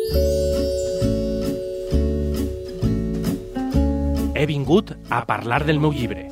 He vingut a parlar del meu llibre.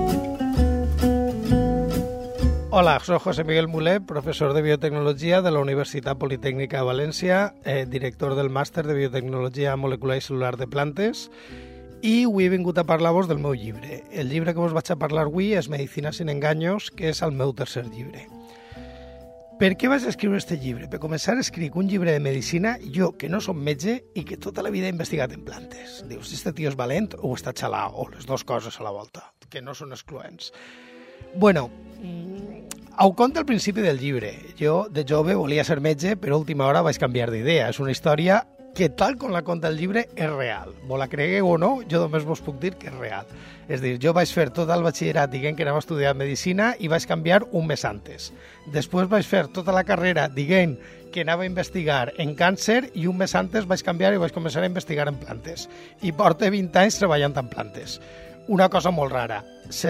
Hola, soy José Miguel Mulet, profesor de biotecnología de la Universitat Politécnica de València, director del màster de biotecnologia molecular i celular de plantes, i avui he vingut a parlar-vos del meu llibre. El llibre que vos vaig a parlar avui és Medicina sin engaños, que és el meu tercer llibre. Per què vaig escriure aquest llibre? Per començar, escric un llibre de medicina, jo, que no som metge i que tota la vida he investigat en plantes. Dius, este tio és valent o està xalau, o les dues coses a la volta, que no són excloents. Bueno, ho conta al principi del llibre. Jo, de jove, volia ser metge, però a última hora vaig canviar d'idea. És una història que, tal com la conta el llibre, és real. Vos la cregueu o no, jo només vos puc dir que és real. És dir, jo vaig fer tot el batxillerat dient que anava a estudiar medicina i vaig canviar un mes antes. Després vaig fer tota la carrera dient que anava a investigar en càncer i un mes antes vaig canviar i vaig començar a investigar en plantes. I porto 20 anys treballant en plantes. Una cosa molt rara.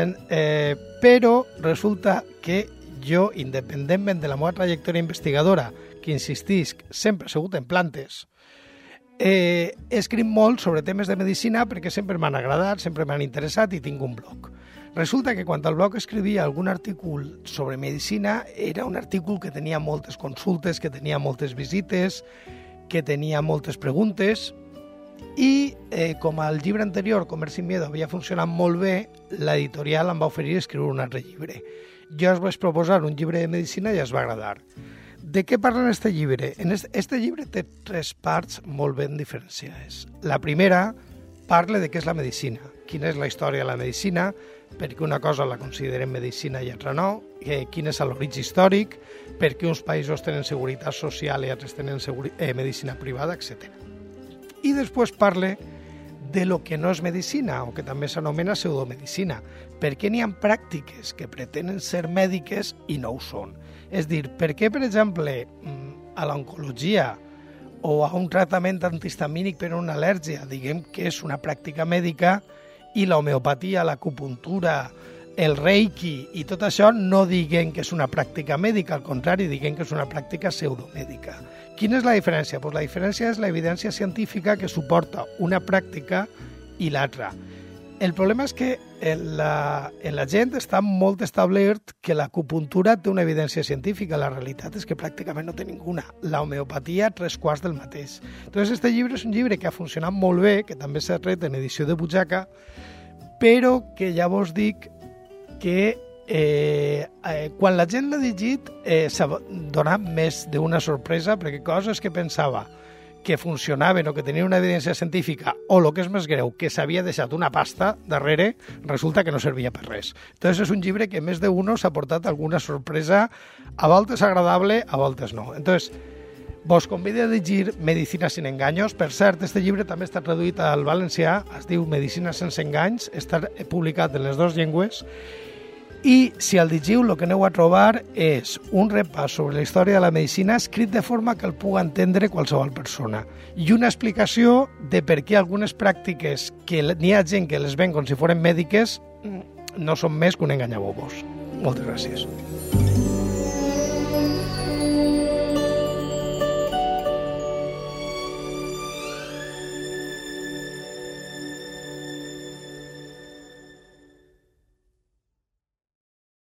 Però resulta que jo, independentment de la meva trajectòria investigadora, que insistisc, sempre he sigut en plantes, he escrit molt sobre temes de medicina perquè sempre m'han agradat, sempre m'han interessat i tinc un blog. Resulta que quan al blog escrivia algun artícul sobre medicina, era un artícul que tenia moltes consultes, que tenia moltes visites, que tenia moltes preguntes, i com el llibre anterior, Comerç sin miedo, havia funcionat molt bé, l'editorial em va oferir escriure un altre llibre. Jo us vaig proposar un llibre de medicina i es va agradar. De què parla en este llibre? Este llibre té 3 parts molt ben diferenciades. La primera parla de què és la medicina, quina és la història de la medicina, perquè una cosa la considerem medicina i altra no, quin és l'origen històric, perquè uns països tenen seguretat social i altres tenen medicina privada, etc. I després parla de lo que no és medicina, o que també s'anomena pseudomedicina, perquè n'hi ha pràctiques que pretenen ser mèdiques i no ho són. És dir, per què, per exemple, a l'oncologia o a un tractament antihistamínic per a una al·lèrgia, diguem que és una pràctica mèdica, i l'homeopatia, l'acupuntura, el reiki i tot això no diguem que és una pràctica mèdica, al contrari, diguem que és una pràctica pseudomèdica. Quina és la diferència? Pues la diferència és l'evidència científica que suporta una pràctica i l'altra. El problema és que en la gent està molt establert que l'acupuntura té una evidència científica. La realitat és que pràcticament no té ninguna. La homeopatia, 3/4 del mateix. Entonces, este llibre és un llibre que ha funcionat molt bé, que també s'ha tret en edició de butxaca, però que ja vos dic que quan la gent l'ha llegit s'ha donat més d'una sorpresa, perquè coses que pensava que funcionaven o que tenien una evidència científica, o el que és més greu, que s'havia deixat una pasta darrere, resulta que no servia per res. Entonces és un llibre que més d'uno s'ha portat alguna sorpresa, a voltes agradable, a voltes no. Entonces, vos convido a llegir Medicina sin engaños. Per cert, este llibre també està traduït al valencià, es diu Medicina sense enganys, està publicat en les 2 llengües, i si el llegiu, el que aneu a trobar és un repàs sobre la història de la medicina escrit de forma que el pugui entendre qualsevol persona i una explicació de per què algunes pràctiques que n'hi ha gent que les ven com si foren mèdiques no són més que un enganyabobos. Moltes gràcies.